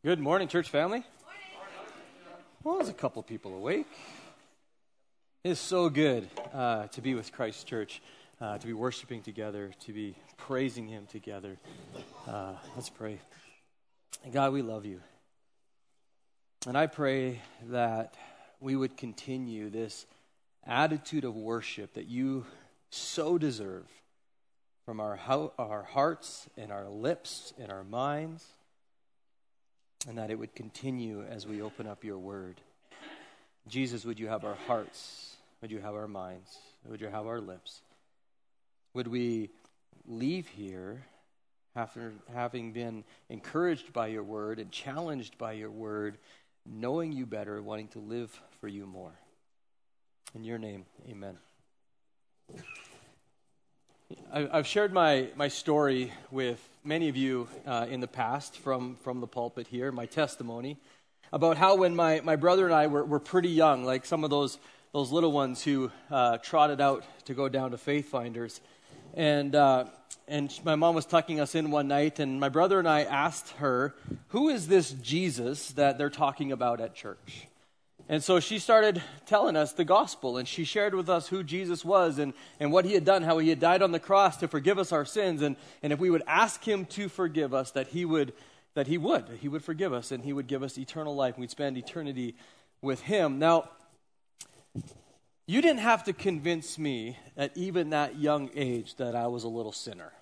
Good morning, church family. Well, there's a couple people awake. It is so good to be with Christ Church, to be worshiping together, to be praising Him together. Let's pray. God, we love you. And I pray that we would continue this attitude of worship that you so deserve from our hearts and our lips and our minds, and that it would continue as we open up your word. Jesus, would you have our hearts? Would you have our minds? Would you have our lips? Would we leave here after having been encouraged by your word and challenged by your word, knowing you better, wanting to live for you more? In your name, amen. I've shared my story with many of you in the past from the pulpit here, my testimony, about how when my brother and I were pretty young, like some of those little ones who trotted out to go down to Faith Finders, and my mom was tucking us in one night, and my brother and I asked her, who is this Jesus that they're talking about at church? And so she started telling us the gospel, and she shared with us who Jesus was and what he had done, how he had died on the cross to forgive us our sins, and if we would ask him to forgive us, that he would forgive us, and he would give us eternal life, and we'd spend eternity with him. Now, you didn't have to convince me at even that young age that I was a little sinner,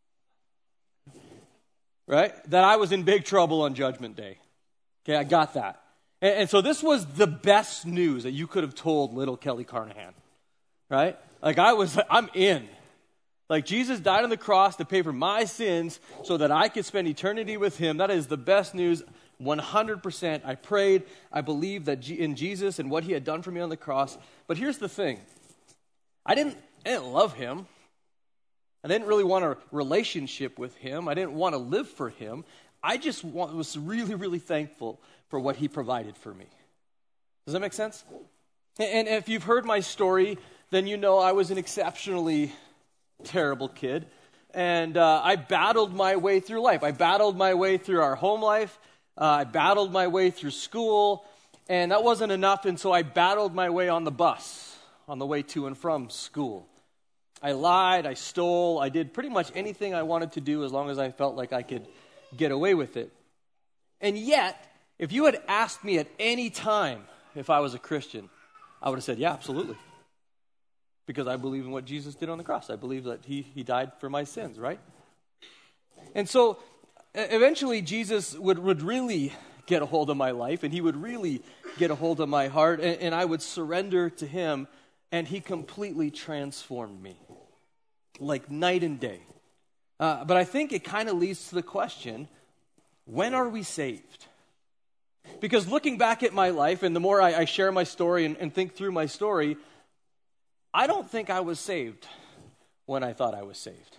right? That I was in big trouble on Judgment Day. Okay, I got that. And so this was the best news that you could have told little Kelly Carnahan, right? Like I'm in. Like Jesus died on the cross to pay for my sins so that I could spend eternity with him. That is the best news, 100%. I prayed. I believed that in Jesus and what he had done for me on the cross. But here's the thing. I didn't love him. I didn't really want a relationship with him. I didn't want to live for him. I just was really, really thankful for what he provided for me. Does that make sense? And if you've heard my story, then you know I was an exceptionally terrible kid. And I battled my way through life. I battled my way through our home life. I battled my way through school. And that wasn't enough, and so I battled my way on the bus on the way to and from school. I lied, I stole, I did pretty much anything I wanted to do as long as I felt like I could get away with it. And yet, if you had asked me at any time if I was a Christian, I would have said, yeah, absolutely. Because I believe in what Jesus did on the cross. I believe that he died for my sins, right? And so, eventually, Jesus would really get a hold of my life, and he would really get a hold of my heart, and I would surrender to him, and he completely transformed me, like night and day. But I think it kind of leads to the question, when are we saved? Because looking back at my life, and the more I share my story and think through my story, I don't think I was saved when I thought I was saved.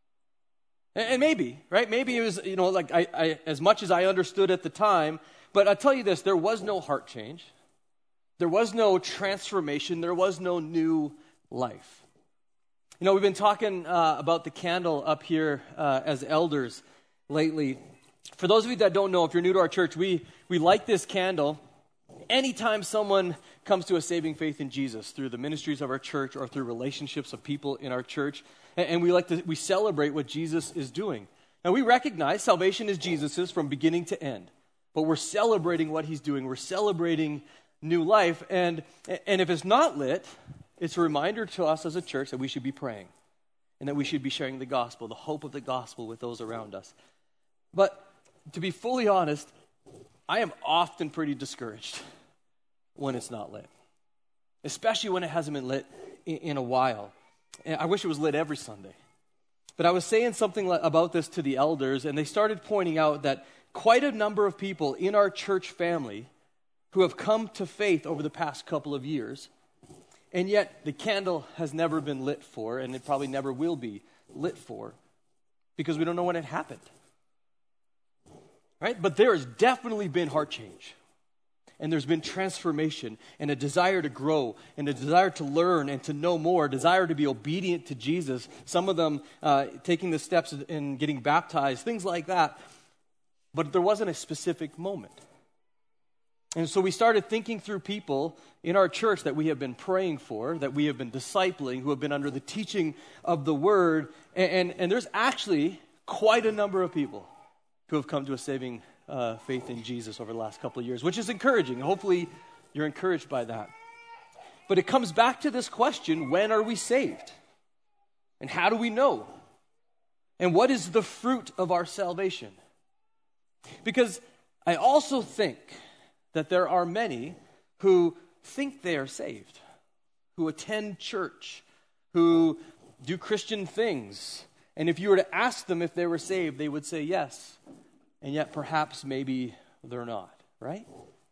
And maybe, right? Maybe it was, like I as much as I understood at the time, but I'll tell you this, there was no heart change. There was no transformation. There was no new life. We've been talking about the candle up here as elders lately. For those of you that don't know, if you're new to our church, we light this candle anytime someone comes to a saving faith in Jesus through the ministries of our church or through relationships of people in our church. And we celebrate what Jesus is doing. Now, we recognize salvation is Jesus's from beginning to end. But we're celebrating what he's doing. We're celebrating new life. And if it's not lit, it's a reminder to us as a church that we should be praying and that we should be sharing the gospel, the hope of the gospel with those around us. But to be fully honest, I am often pretty discouraged when it's not lit, especially when it hasn't been lit in a while. And I wish it was lit every Sunday. But I was saying something about this to the elders, and they started pointing out that quite a number of people in our church family who have come to faith over the past couple of years, and yet the candle has never been lit for, and it probably never will be lit for, because we don't know when it happened. Right? But there has definitely been heart change. And there's been transformation and a desire to grow and a desire to learn and to know more, a desire to be obedient to Jesus. Some of them taking the steps in getting baptized, things like that. but there wasn't a specific moment. And so we started thinking through people in our church that we have been praying for, that we have been discipling, who have been under the teaching of the Word. And there's actually quite a number of people who have come to a saving faith in Jesus over the last couple of years, which is encouraging. Hopefully you're encouraged by that. But it comes back to this question, when are we saved? And how do we know? And what is the fruit of our salvation? Because I also think that there are many who think they are saved, who attend church, who do Christian things. And if you were to ask them if they were saved, they would say yes. And yet perhaps maybe they're not, right?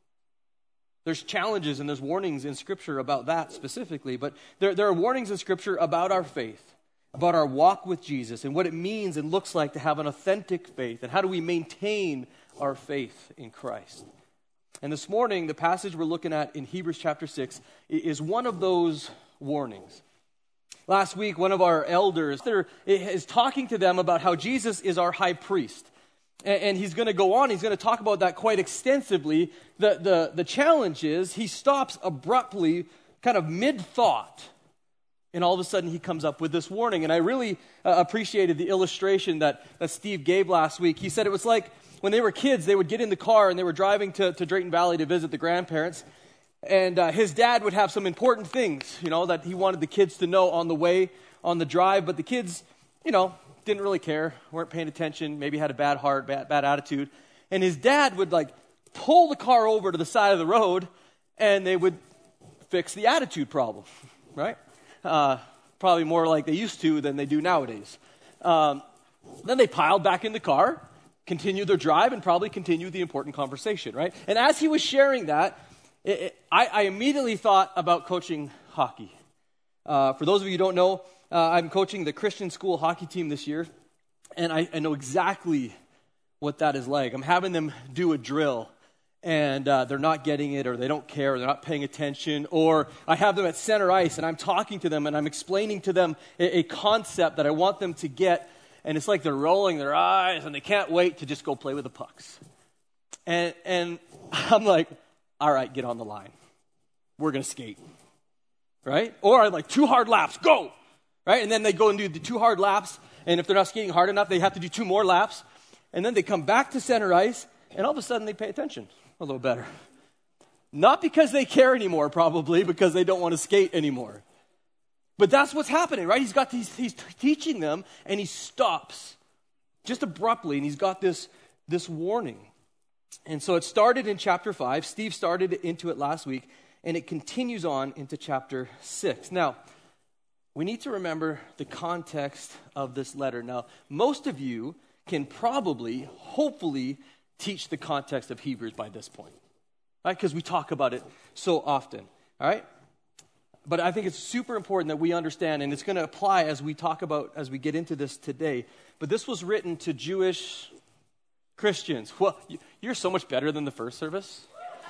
There's challenges and there's warnings in Scripture about that specifically, but there are warnings in Scripture about our faith, about our walk with Jesus, and what it means and looks like to have an authentic faith, and how do we maintain our faith in Christ. And this morning, the passage we're looking at in Hebrews chapter 6 is one of those warnings. Last week, one of our elders is talking to them about how Jesus is our high priest. And he's going to go on, he's going to talk about that quite extensively. The challenge is he stops abruptly, kind of mid-thought, and all of a sudden he comes up with this warning. And I really appreciated the illustration that Steve gave last week. He said it was like when they were kids, they would get in the car and they were driving to Drayton Valley to visit the grandparents. And his dad would have some important things, that he wanted the kids to know on the way, on the drive. But the kids, didn't really care, weren't paying attention, maybe had a bad heart, bad attitude. And his dad would pull the car over to the side of the road and they would fix the attitude problem, right? Probably more like they used to than they do nowadays. Then they piled back in the car, continued their drive, and probably continued the important conversation, right? And as he was sharing that, I immediately thought about coaching hockey. For those of you who don't know, I'm coaching the Christian school hockey team this year, and I know exactly what that is like. I'm having them do a drill, and they're not getting it, or they don't care, or they're not paying attention, or I have them at center ice, and I'm talking to them, and I'm explaining to them a concept that I want them to get, and it's like they're rolling their eyes, and they can't wait to just go play with the pucks. And I'm like, all right, get on the line. We're going to skate, right? Or I'm like, 2 hard laps, go, right? And then they go and do the 2 hard laps, and if they're not skating hard enough, they have to do 2 more laps, and then they come back to center ice, and all of a sudden they pay attention a little better. Not because they care anymore, probably, because they don't want to skate anymore. But that's what's happening, right? He's teaching them, and he stops just abruptly, and he's got this warning. And so it started in chapter 5. Steve started into it last week, and it continues on into chapter 6. Now, we need to remember the context of this letter. Now, most of you can probably, hopefully, teach the context of Hebrews by this point, right? Because we talk about it so often, all right? But I think it's super important that we understand, and it's going to apply as we get into this today. But this was written to Jewish Christians. Well, you're so much better than the first service.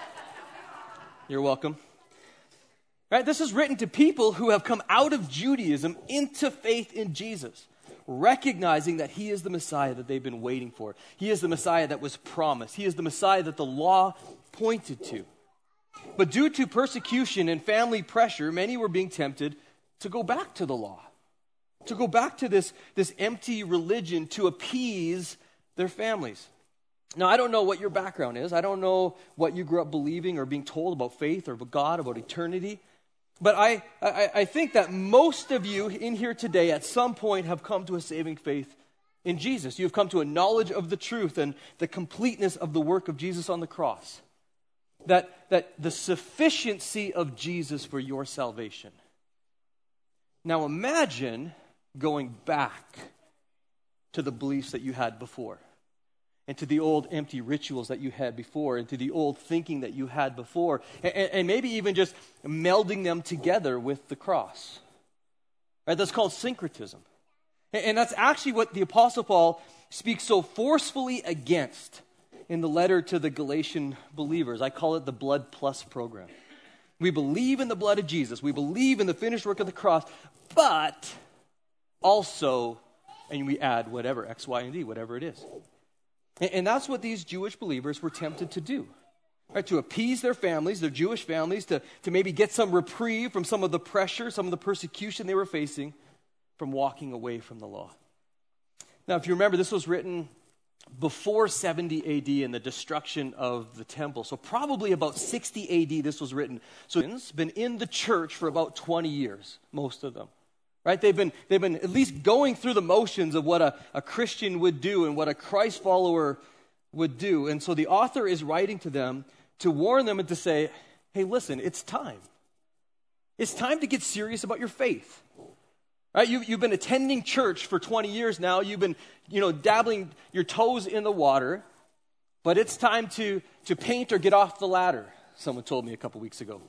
You're welcome. Right? This is written to people who have come out of Judaism into faith in Jesus, recognizing that he is the Messiah that they've been waiting for. He is the Messiah that was promised. He is the Messiah that the law pointed to. But due to persecution and family pressure, many were being tempted to go back to the law, to go back to this empty religion to appease their families. Now, I don't know what your background is. I don't know what you grew up believing or being told about faith or about God, about eternity. But I think that most of you in here today at some point have come to a saving faith in Jesus. You've come to a knowledge of the truth and the completeness of the work of Jesus on the cross. That the sufficiency of Jesus for your salvation. Now imagine going back to the beliefs that you had before, and to the old empty rituals that you had before, and to the old thinking that you had before, and maybe even just melding them together with the cross. Right? That's called syncretism. And that's actually what the Apostle Paul speaks so forcefully against in the letter to the Galatian believers. I call it the Blood Plus program. We believe in the blood of Jesus. We believe in the finished work of the cross, but also, and we add whatever, X, Y, and Z, whatever it is. And that's what these Jewish believers were tempted to do, right? To appease their families, their Jewish families, to maybe get some reprieve from some of the pressure, some of the persecution they were facing from walking away from the law. Now, if you remember, this was written before 70 AD and the destruction of the temple. So probably about 60 AD this was written. So it's been in the church for about 20 years, most of them. Right? They've been at least going through the motions of what a Christian would do and what a Christ follower would do. And so the author is writing to them to warn them and to say, hey, listen, it's time. It's time to get serious about your faith. Right? You've been attending church for 20 years now. You've been, dabbling your toes in the water. But it's time to paint or get off the ladder, someone told me a couple weeks ago.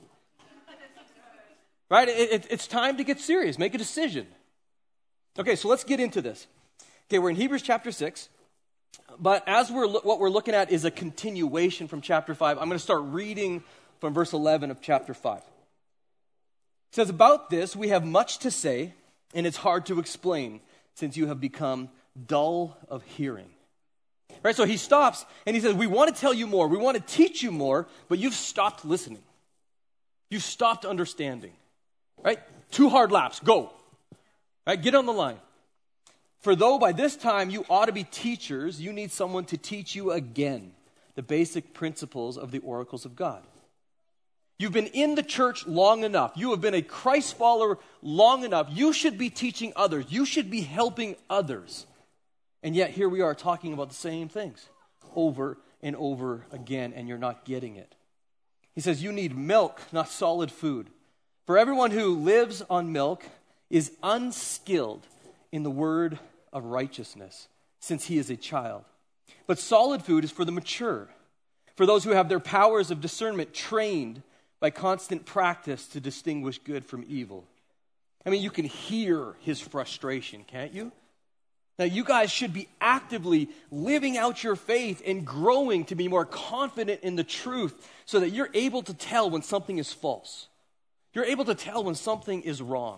Right? It's time to get serious. Make a decision. Okay, so let's get into this. Okay, we're in Hebrews chapter 6. But as what we're looking at is a continuation from chapter 5. I'm going to start reading from verse 11 of chapter 5. It says, about this we have much to say, and it's hard to explain since you have become dull of hearing. Right? So he stops and he says, we want to tell you more. We want to teach you more, but you've stopped listening. You've stopped understanding. Right? 2 hard laps. Go. Right? Get on the line. For though by this time you ought to be teachers, you need someone to teach you again the basic principles of the oracles of God. You've been in the church long enough. You have been a Christ follower long enough. You should be teaching others. You should be helping others. And yet here we are talking about the same things over and over again, and you're not getting it. He says you need milk, not solid food. For everyone who lives on milk is unskilled in the word of righteousness, since he is a child. But solid food is for the mature, for those who have their powers of discernment trained by constant practice to distinguish good from evil. I mean, you can hear his frustration, can't you? Now, you guys should be actively living out your faith and growing to be more confident in the truth so that you're able to tell when something is false. You're able to tell when something is wrong.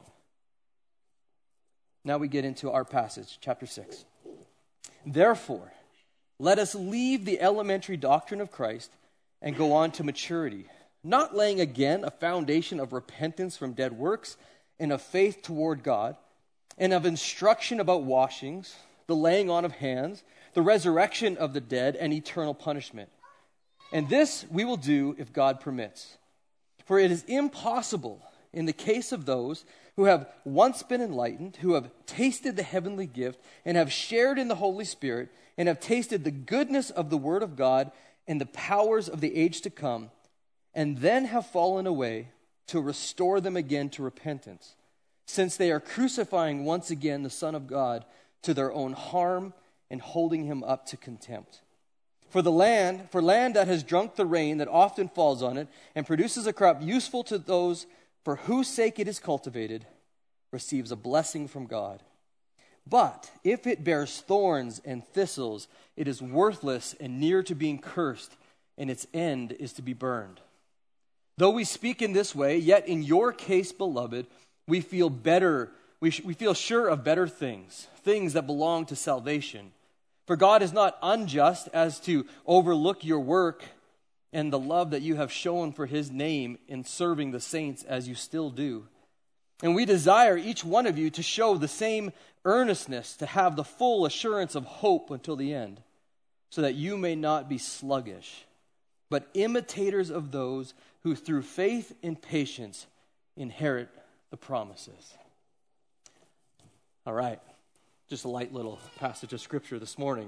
Now we get into our passage, chapter 6. Therefore, let us leave the elementary doctrine of Christ and go on to maturity, not laying again a foundation of repentance from dead works and of faith toward God, and of instruction about washings, the laying on of hands, the resurrection of the dead, and eternal punishment. And this we will do if God permits. For it is impossible in the case of those who have once been enlightened, who have tasted the heavenly gift, and have shared in the Holy Spirit, and have tasted the goodness of the Word of God and the powers of the age to come, and then have fallen away, to restore them again to repentance, since they are crucifying once again the Son of God to their own harm and holding him up to contempt. For land that has drunk the rain that often falls on it and produces a crop useful to those for whose sake it is cultivated, receives a blessing from God. But if it bears thorns and thistles, it is worthless and near to being cursed, and its end is to be burned. Though we speak in this way, yet in your case, beloved, we feel better. We feel sure of better things that belong to salvation. For God is not unjust as to overlook your work and the love that you have shown for his name in serving the saints as you still do. And we desire each one of you to show the same earnestness, to have the full assurance of hope until the end, so that you may not be sluggish, but imitators of those who through faith and patience inherit the promises. All right. Just a light little passage of scripture this morning.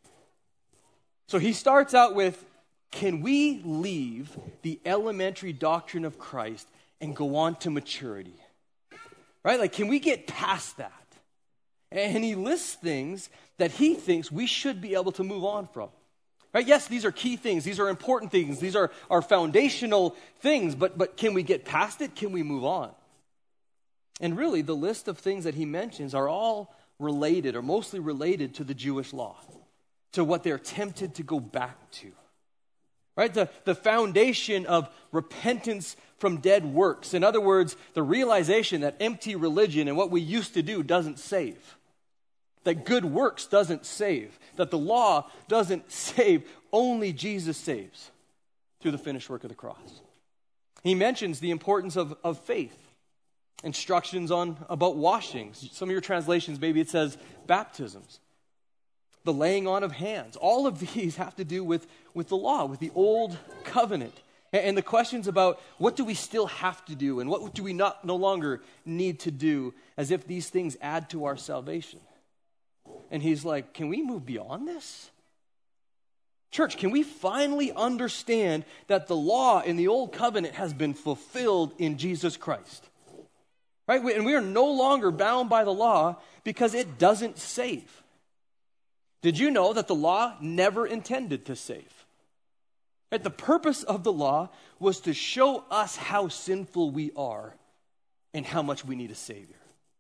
So he starts out with, can we leave the elementary doctrine of Christ and go on to maturity? Right? Like, can we get past that? And he lists things that he thinks we should be able to move on from. Right? Yes, these are key things. These are important things. These are foundational things. But can we get past it? Can we move on? And really, the list of things that he mentions are all related, or mostly related, to the Jewish law, to what they're tempted to go back to. Right? The foundation of repentance from dead works. In other words, the realization that empty religion and what we used to do doesn't save. that good works doesn't save, that the law doesn't save, only Jesus saves through the finished work of the cross. He mentions the importance of faith, instructions about washings. Some of your translations, maybe it says baptisms, the laying on of hands. All of these have to do with the law, with the old covenant. And the questions about what do we still have to do and what do we no longer need to do, as if these things add to our salvation. And he's like, can we move beyond this? Church, can we finally understand that the law in the old covenant has been fulfilled in Jesus Christ? Right? And we are no longer bound by the law because it doesn't save. Did you know that the law never intended to save? Right? The purpose of the law was to show us how sinful we are and how much we need a Savior.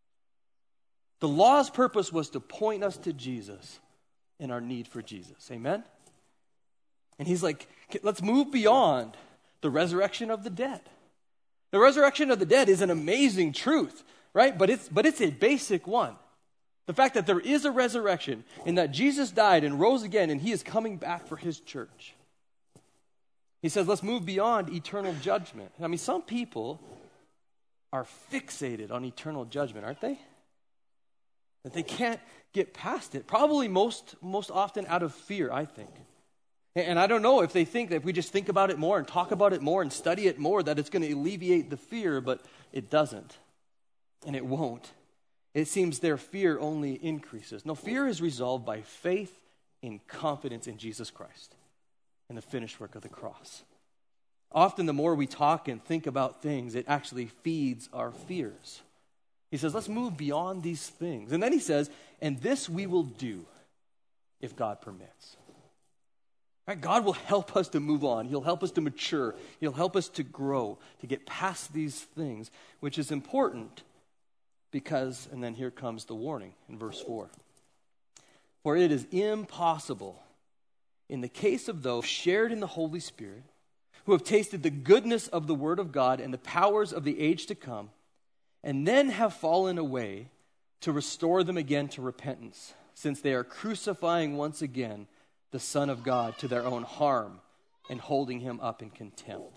The law's purpose was to point us to Jesus and our need for Jesus. Amen? And he's like, let's move beyond the resurrection of the dead. The resurrection of the dead is an amazing truth, right? But it's a basic one. The fact that there is a resurrection and that Jesus died and rose again and he is coming back for his church. He says, let's move beyond eternal judgment. I mean, some people are fixated on eternal judgment, aren't they? That they can't get past it. Probably most often out of fear, I think. And I don't know if they think that if we just think about it more and talk about it more and study it more, that it's going to alleviate the fear, but it doesn't. And it won't. It seems their fear only increases. No, fear is resolved by faith and confidence in Jesus Christ and the finished work of the cross. Often the more we talk and think about things, it actually feeds our fears. He says, let's move beyond these things. And then he says, and this we will do if God permits. Right? God will help us to move on. He'll help us to mature. He'll help us to grow, to get past these things, which is important because, and then here comes the warning in verse 4. For it is impossible in the case of those shared in the Holy Spirit, who have tasted the goodness of the word of God and the powers of the age to come, and then have fallen away, to restore them again to repentance, since they are crucifying once again the Son of God to their own harm and holding him up in contempt.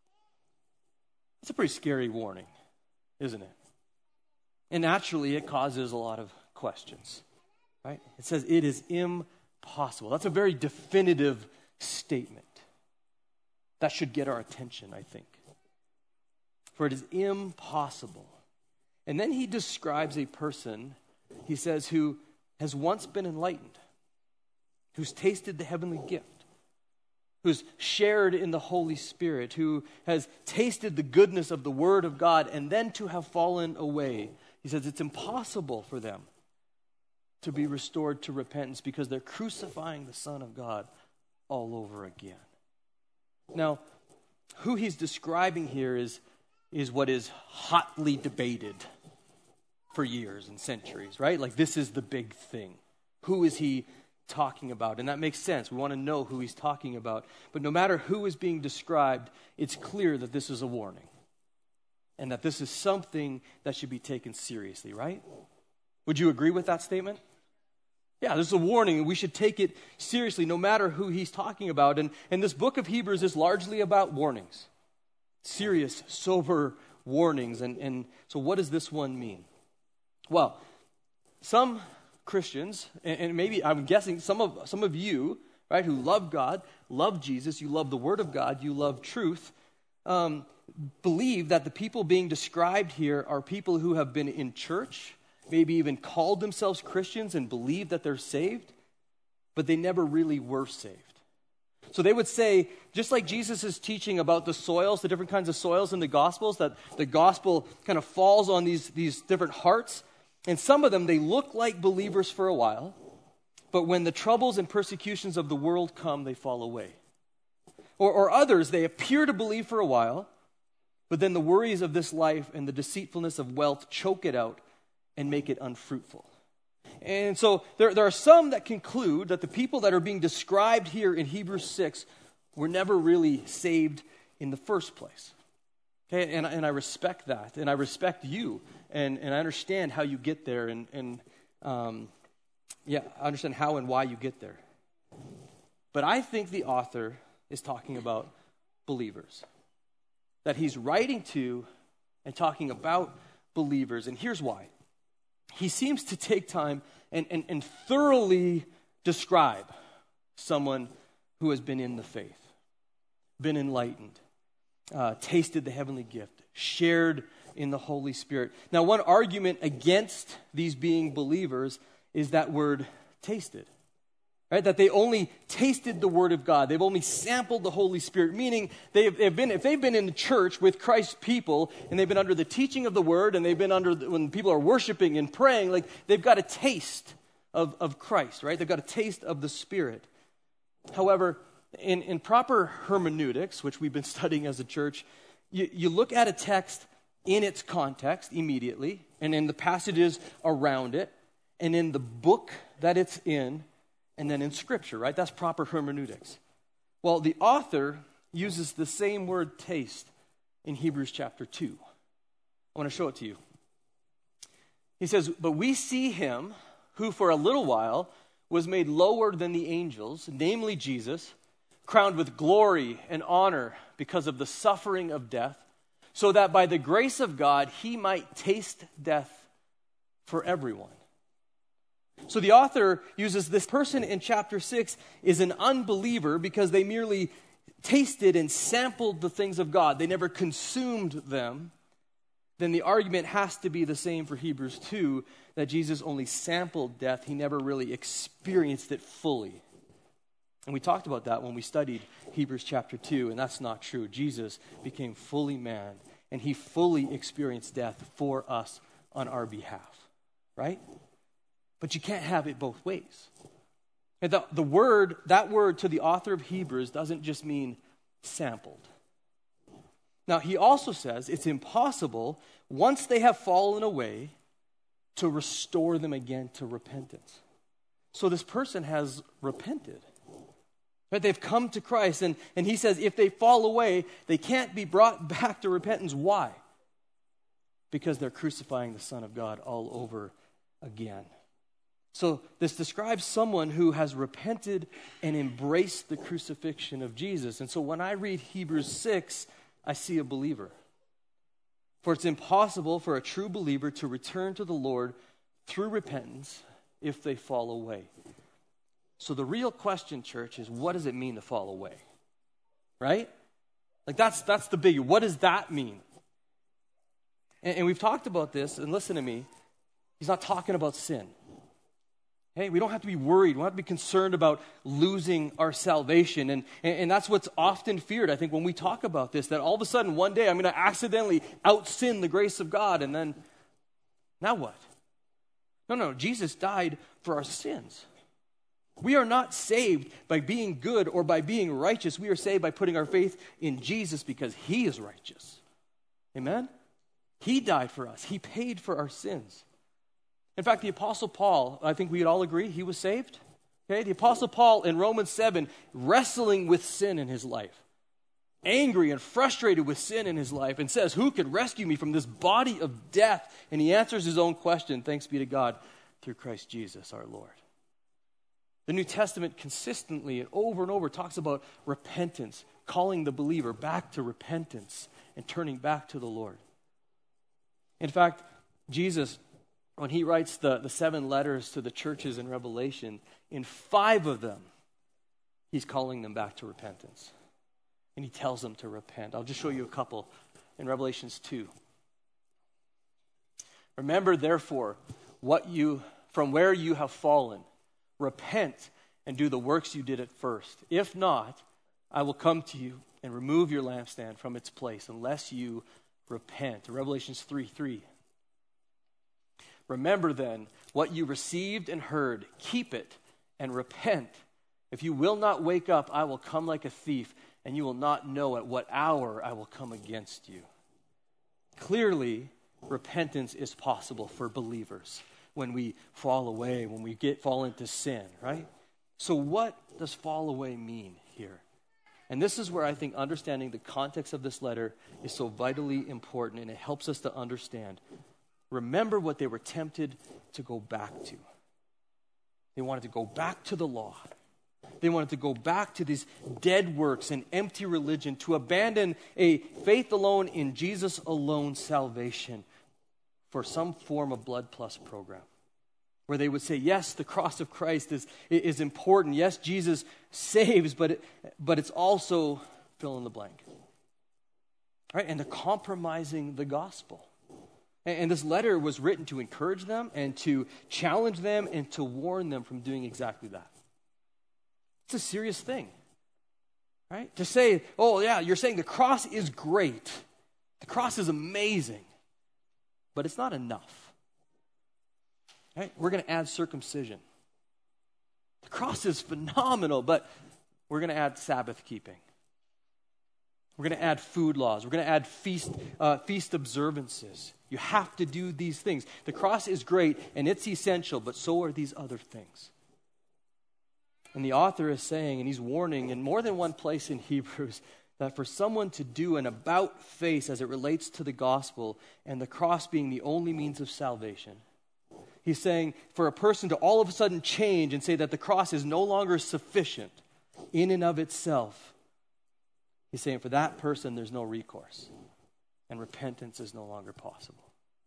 That's a pretty scary warning, isn't it? And naturally, it causes a lot of questions, right? It says it is impossible. That's a very definitive statement. That should get our attention, I think. For it is impossible. And then he describes a person, he says, who has once been enlightened, who's tasted the heavenly gift, who's shared in the Holy Spirit, who has tasted the goodness of the Word of God, and then to have fallen away. He says it's impossible for them to be restored to repentance because they're crucifying the Son of God all over again. Now, who he's describing here is what is hotly debated for years and centuries, right? Like, this is the big thing. Who is he talking about? And that makes sense. We want to know who he's talking about. But no matter who is being described, it's clear that this is a warning and that this is something that should be taken seriously, right? Would you agree with that statement? Yeah, this is a warning, and we should take it seriously no matter who he's talking about. And this book of Hebrews is largely about warnings. Serious, sober warnings. And so what does this one mean? Well, some Christians, and maybe I'm guessing some of you, right, who love God, love Jesus, you love the Word of God, you love truth, believe that the people being described here are people who have been in church, maybe even called themselves Christians and believe that they're saved, but they never really were saved. So they would say, just like Jesus is teaching about the soils, the different kinds of soils in the Gospels, that the gospel kind of falls on these different hearts, and some of them, they look like believers for a while, but when the troubles and persecutions of the world come, they fall away. Or others, they appear to believe for a while, but then the worries of this life and the deceitfulness of wealth choke it out and make it unfruitful. And so there are some that conclude that the people that are being described here in Hebrews 6 were never really saved in the first place. Okay, and I respect that, and I respect you, and I understand how you get there, and I understand how and why you get there. But I think the author is talking about believers. That he's writing to and talking about believers. And here's why. He seems to take time and thoroughly describe someone who has been in the faith, been enlightened, tasted the heavenly gift, shared in the Holy Spirit. Now, one argument against these being believers is that word tasted. Right? That they only tasted the Word of God. They've only sampled the Holy Spirit, meaning if they've been in the church with Christ's people and they've been under the teaching of the Word and they've been when people are worshiping and praying, like they've got a taste of Christ, right? They've got a taste of the Spirit. However, in proper hermeneutics, which we've been studying as a church, you look at a text in its context immediately and in the passages around it and in the book that it's in, and then in Scripture, right? That's proper hermeneutics. Well, the author uses the same word taste in Hebrews chapter 2. I want to show it to you. He says, "But we see him who for a little while was made lower than the angels, namely Jesus, crowned with glory and honor because of the suffering of death, so that by the grace of God he might taste death for everyone." So the author uses this person in chapter 6 is an unbeliever because they merely tasted and sampled the things of God. They never consumed them. Then the argument has to be the same for Hebrews 2, that Jesus only sampled death. He never really experienced it fully. And we talked about that when we studied Hebrews chapter 2, and that's not true. Jesus became fully man, and he fully experienced death for us on our behalf, right? But you can't have it both ways. And that word to the author of Hebrews doesn't just mean sampled. Now, he also says it's impossible, once they have fallen away, to restore them again to repentance. So this person has repented. Right? They've come to Christ, and he says if they fall away, they can't be brought back to repentance. Why? Because they're crucifying the Son of God all over again. So this describes someone who has repented and embraced the crucifixion of Jesus. And so when I read Hebrews 6, I see a believer. For it's impossible for a true believer to return to the Lord through repentance if they fall away. So the real question, church, is what does it mean to fall away? Right? Like that's the biggie. What does that mean? And we've talked about this, and listen to me. He's not talking about sin. Hey, we don't have to be worried. We don't have to be concerned about losing our salvation. And that's what's often feared, I think, when we talk about this, that all of a sudden one day I'm going to accidentally out-sin the grace of God, and then, now what? No, Jesus died for our sins. We are not saved by being good or by being righteous. We are saved by putting our faith in Jesus because he is righteous. Amen? He died for us. He paid for our sins. In fact, the Apostle Paul, I think we would all agree, he was saved. Okay, the Apostle Paul in Romans 7, wrestling with sin in his life, angry and frustrated with sin in his life, and says, who can rescue me from this body of death? And he answers his own question, thanks be to God, through Christ Jesus our Lord. The New Testament consistently and over talks about repentance, calling the believer back to repentance and turning back to the Lord. In fact, Jesus, when he writes the 7 letters to the churches in Revelation, in 5 of them, he's calling them back to repentance. And he tells them to repent. I'll just show you a couple in Revelations 2. Remember, therefore, from where you have fallen, repent and do the works you did at first. If not, I will come to you and remove your lampstand from its place unless you repent. Revelations 3:3. Remember then what you received and heard, keep it and repent. If you will not wake up, I will come like a thief, and you will not know at what hour I will come against you. Clearly, repentance is possible for believers when we fall away, when we fall into sin, right? So what does fall away mean here? And this is where I think understanding the context of this letter is so vitally important, and it helps us to understand. Remember what they were tempted to go back to. They wanted to go back to the law. They wanted to go back to these dead works and empty religion, to abandon a faith alone in Jesus alone salvation for some form of blood plus program, where they would say, yes, the cross of Christ is important. Yes, Jesus saves, but it's also fill in the blank. Right? And they're compromising the gospel. And this letter was written to encourage them and to challenge them and to warn them from doing exactly that. It's a serious thing, right? To say, oh yeah, you're saying the cross is great. The cross is amazing, but it's not enough. Right? We're going to add circumcision. The cross is phenomenal, but we're going to add Sabbath keeping. We're going to add food laws. We're going to add feast observances. You have to do these things. The cross is great and it's essential, but so are these other things. And the author is saying, and he's warning in more than one place in Hebrews, that for someone to do an about face as it relates to the gospel and the cross being the only means of salvation, he's saying for a person to all of a sudden change and say that the cross is no longer sufficient in and of itself, he's saying for that person there's no recourse and repentance is no longer possible.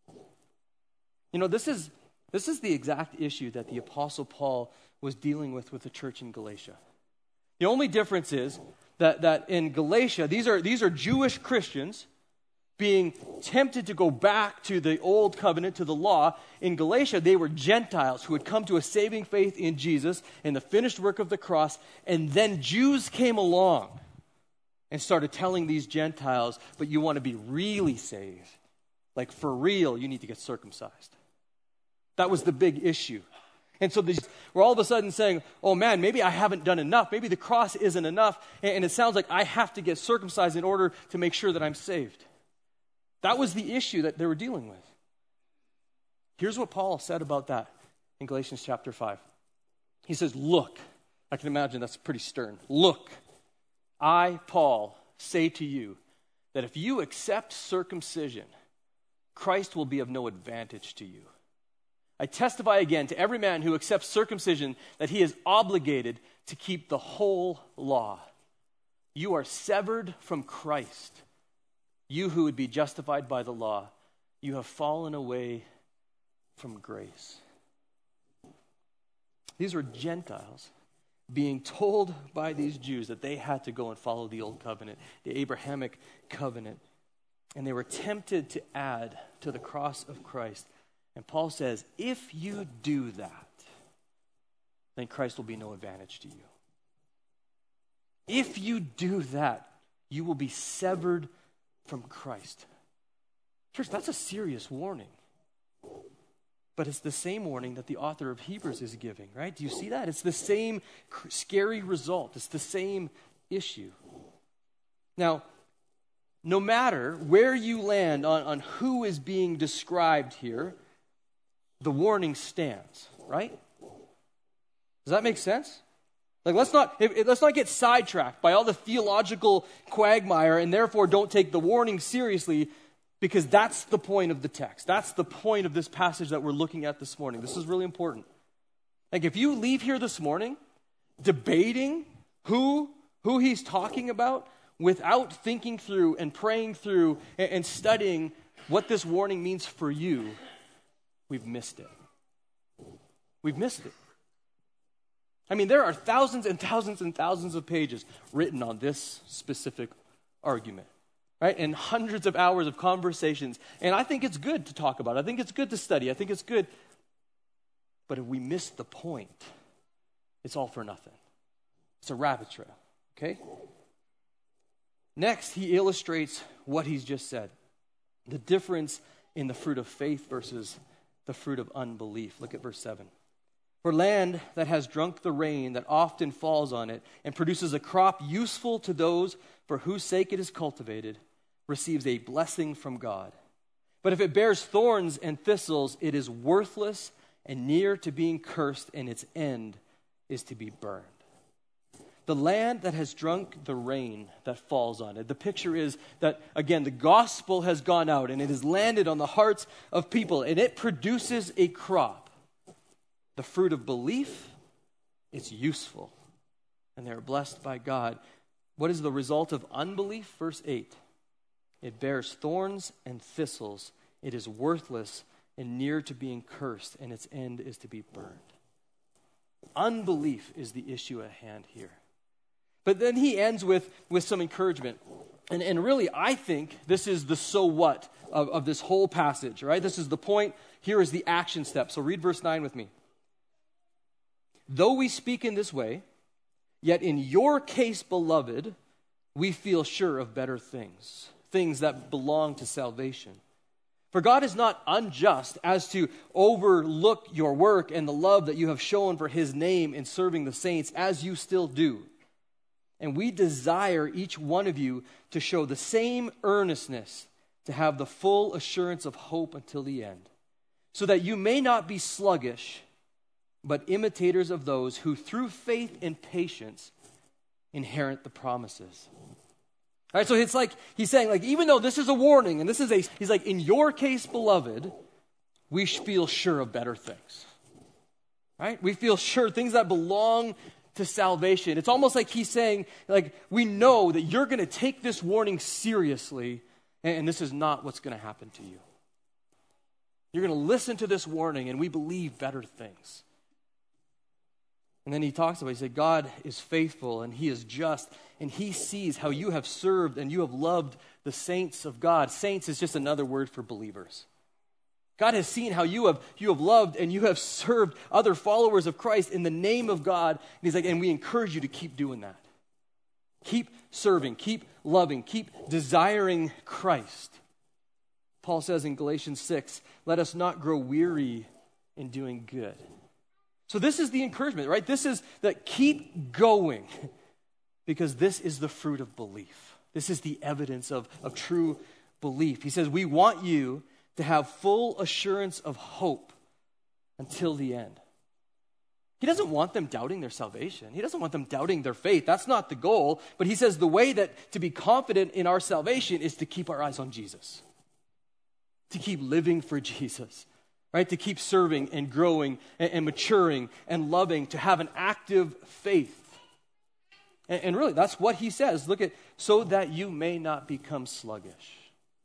You know, this is the exact issue that the Apostle Paul was dealing with the church in Galatia. The only difference is that in Galatia, these are Jewish Christians being tempted to go back to the old covenant, to the law. In Galatia, they were Gentiles who had come to a saving faith in Jesus and the finished work of the cross, and then Jews came along and started telling these Gentiles, but you want to be really saved, like for real, you need to get circumcised. That was the big issue. And so we're all of a sudden saying, oh man, maybe I haven't done enough. Maybe the cross isn't enough. And it sounds like I have to get circumcised in order to make sure that I'm saved. That was the issue that they were dealing with. Here's what Paul said about that in Galatians chapter 5. He says, look, I can imagine that's pretty stern. Look, I, Paul, say to you that if you accept circumcision, Christ will be of no advantage to you. I testify again to every man who accepts circumcision that he is obligated to keep the whole law. You are severed from Christ. You who would be justified by the law, you have fallen away from grace. These were Gentiles being told by these Jews that they had to go and follow the old covenant, the Abrahamic covenant. And they were tempted to add to the cross of Christ. And Paul says, if you do that, then Christ will be no advantage to you. If you do that, you will be severed from Christ. Church, that's a serious warning. But it's the same warning that the author of Hebrews is giving, right? Do you see that? It's the same scary result. It's the same issue. Now, no matter where you land on who is being described here, the warning stands, right? Does that make sense? Like, let's not get sidetracked by all the theological quagmire and therefore don't take the warning seriously, because that's the point of the text. That's the point of this passage that we're looking at this morning. This is really important. Like, if you leave here this morning debating who he's talking about without thinking through and praying through and studying what this warning means for you, we've missed it. We've missed it. I mean, there are thousands and thousands and thousands of pages written on this specific argument, right? And hundreds of hours of conversations. And I think it's good to talk about it. I think it's good to study. I think it's good. But if we miss the point, it's all for nothing. It's a rabbit trail, okay? Next, he illustrates what he's just said. The difference in the fruit of faith versus the fruit of unbelief. Look at verse 7. For land that has drunk the rain that often falls on it and produces a crop useful to those for whose sake it is cultivated, receives a blessing from God. But if it bears thorns and thistles, it is worthless and near to being cursed, and its end is to be burned. The land that has drunk the rain that falls on it. The picture is that, again, the gospel has gone out and it has landed on the hearts of people, and it produces a crop. The fruit of belief it's useful, and they're blessed by God. What is the result of unbelief? Verse 8. It bears thorns and thistles. It is worthless and near to being cursed, and its end is to be burned. Unbelief is the issue at hand here. But then he ends with some encouragement. And really, I think this is the so what of this whole passage, right? This is the point. Here is the action step. So read verse 9 with me. Though we speak in this way, yet in your case, beloved, we feel sure of better things, things that belong to salvation. For God is not unjust as to overlook your work and the love that you have shown for his name in serving the saints, as you still do. And we desire each one of you to show the same earnestness, to have the full assurance of hope until the end, so that you may not be sluggish, but imitators of those who through faith and patience inherit the promises. All right, so it's like he's saying, like, even though this is a warning, and he's like, in your case, beloved, we feel sure of better things. Right? We feel sure things that belong to salvation. It's almost like he's saying, like, we know that you're going to take this warning seriously, and this is not what's going to happen to you. You're going to listen to this warning, and we believe better things. And then he talks about, he said, God is faithful and he is just, and he sees how you have served and you have loved the saints of God. Saints is just another word for believers. God has seen how you have loved and you have served other followers of Christ in the name of God. And he's like, and we encourage you to keep doing that. Keep serving, keep loving, keep desiring Christ. Paul says in Galatians 6, let us not grow weary in doing good. So this is the encouragement, right? This is that keep going, because this is the fruit of belief. This is the evidence of true belief. He says, we want you to have full assurance of hope until the end. He doesn't want them doubting their salvation. He doesn't want them doubting their faith. That's not the goal. But he says the way that to be confident in our salvation is to keep our eyes on Jesus, to keep living for Jesus. Right, to keep serving and growing and maturing and loving, to have an active faith. And really, that's what he says. Look at, so that you may not become sluggish.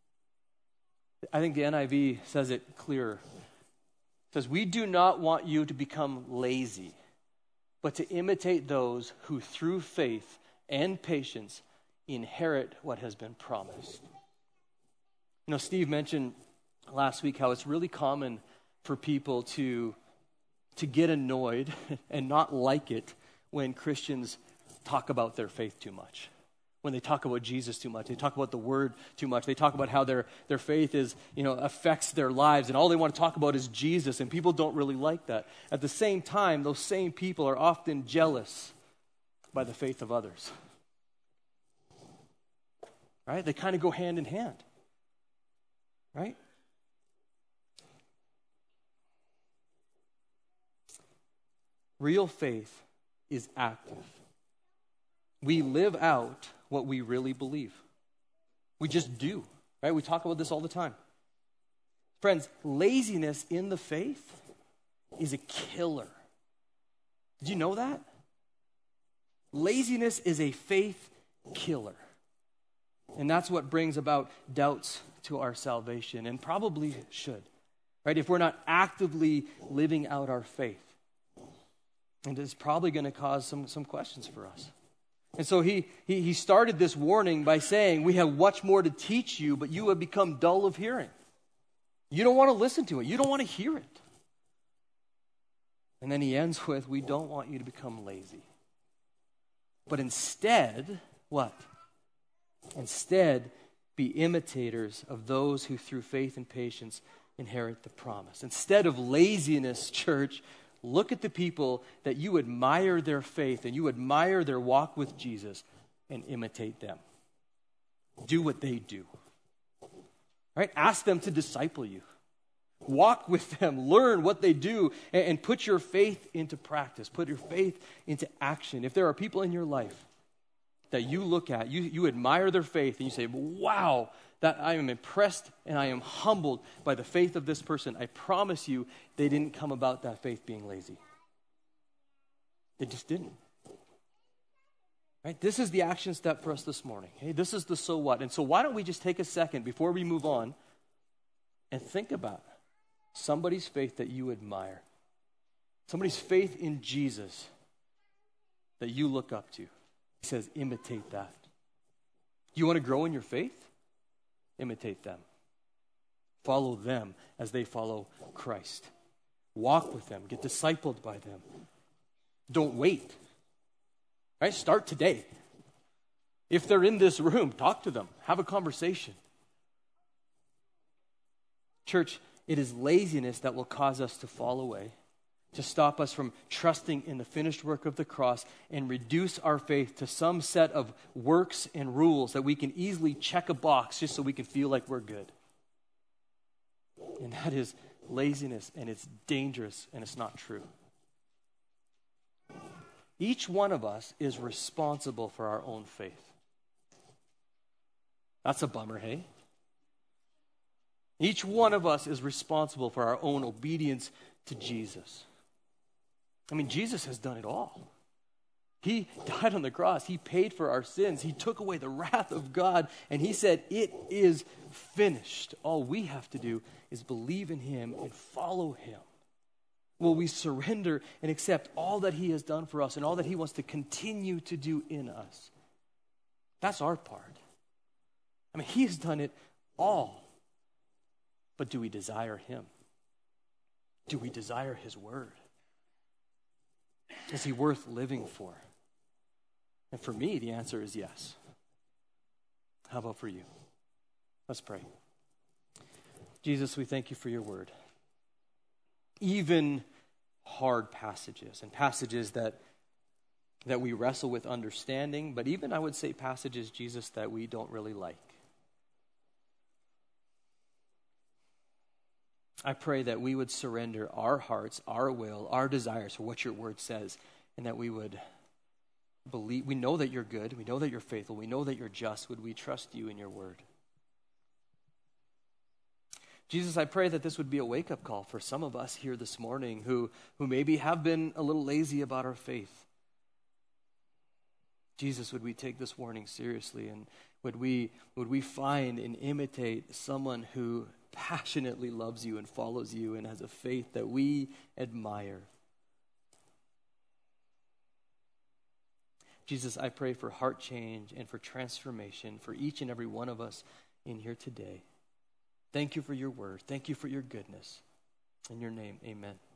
I think the NIV says it clearer. It says, we do not want you to become lazy, but to imitate those who through faith and patience inherit what has been promised. You know, Steve mentioned last week how it's really common for people to get annoyed and not like it when Christians talk about their faith too much. When they talk about Jesus too much, they talk about the word too much. They talk about how their faith is, affects their lives, and all they want to talk about is Jesus, and people don't really like that. At the same time, those same people are often jealous by the faith of others. Right? They kind of go hand in hand. Right? Real faith is active. We live out what we really believe. We just do, right? We talk about this all the time. Friends, laziness in the faith is a killer. Did you know that? Laziness is a faith killer. And that's what brings about doubts to our salvation, and probably should, right? If we're not actively living out our faith. And it's probably going to cause some questions for us. And so he started this warning by saying, we have much more to teach you, but you have become dull of hearing. You don't want to listen to it. You don't want to hear it. And then he ends with, we don't want you to become lazy. But instead, what? Instead, be imitators of those who through faith and patience inherit the promise. Instead of laziness, church, look at the people that you admire their faith and you admire their walk with Jesus and imitate them. Do what they do. Right? Ask them to disciple you. Walk with them. Learn what they do and put your faith into practice. Put your faith into action. If there are people in your life that you look at, you admire their faith and you say, wow, that I am impressed and I am humbled by the faith of this person. I promise you, they didn't come about that faith being lazy. They just didn't. Right? This is the action step for us this morning. Hey, this is the so what. And so why don't we just take a second before we move on and think about somebody's faith that you admire. Somebody's faith in Jesus that you look up to. He says, imitate that. You want to grow in your faith? Imitate them. Follow them as they follow Christ. Walk with them. Get discipled by them. Don't wait. Right? Start today. If they're in this room, talk to them. Have a conversation. Church, it is laziness that will cause us to fall away, to stop us from trusting in the finished work of the cross and reduce our faith to some set of works and rules that we can easily check a box just so we can feel like we're good. And that is laziness, and it's dangerous, and it's not true. Each one of us is responsible for our own faith. That's a bummer, hey? Each one of us is responsible for our own obedience to Jesus. I mean, Jesus has done it all. He died on the cross. He paid for our sins. He took away the wrath of God, and he said, it is finished. All we have to do is believe in him and follow him. Will we surrender and accept all that he has done for us and all that he wants to continue to do in us? That's our part. I mean, he has done it all. But do we desire him? Do we desire his word? Is he worth living for? And for me, the answer is yes. How about for you? Let's pray. Jesus, we thank you for your word. Even hard passages and passages that we wrestle with understanding, but even I would say passages, Jesus, that we don't really like. I pray that we would surrender our hearts, our will, our desires for what your word says, and that we would believe. We know that you're good. We know that you're faithful. We know that you're just. Would we trust you in your word? Jesus, I pray that this would be a wake-up call for some of us here this morning who maybe have been a little lazy about our faith. Jesus, would we take this warning seriously, and would we find and imitate someone who passionately loves you and follows you and has a faith that we admire. Jesus, I pray for heart change and for transformation for each and every one of us in here today. Thank you for your word. Thank you for your goodness. In your name, amen.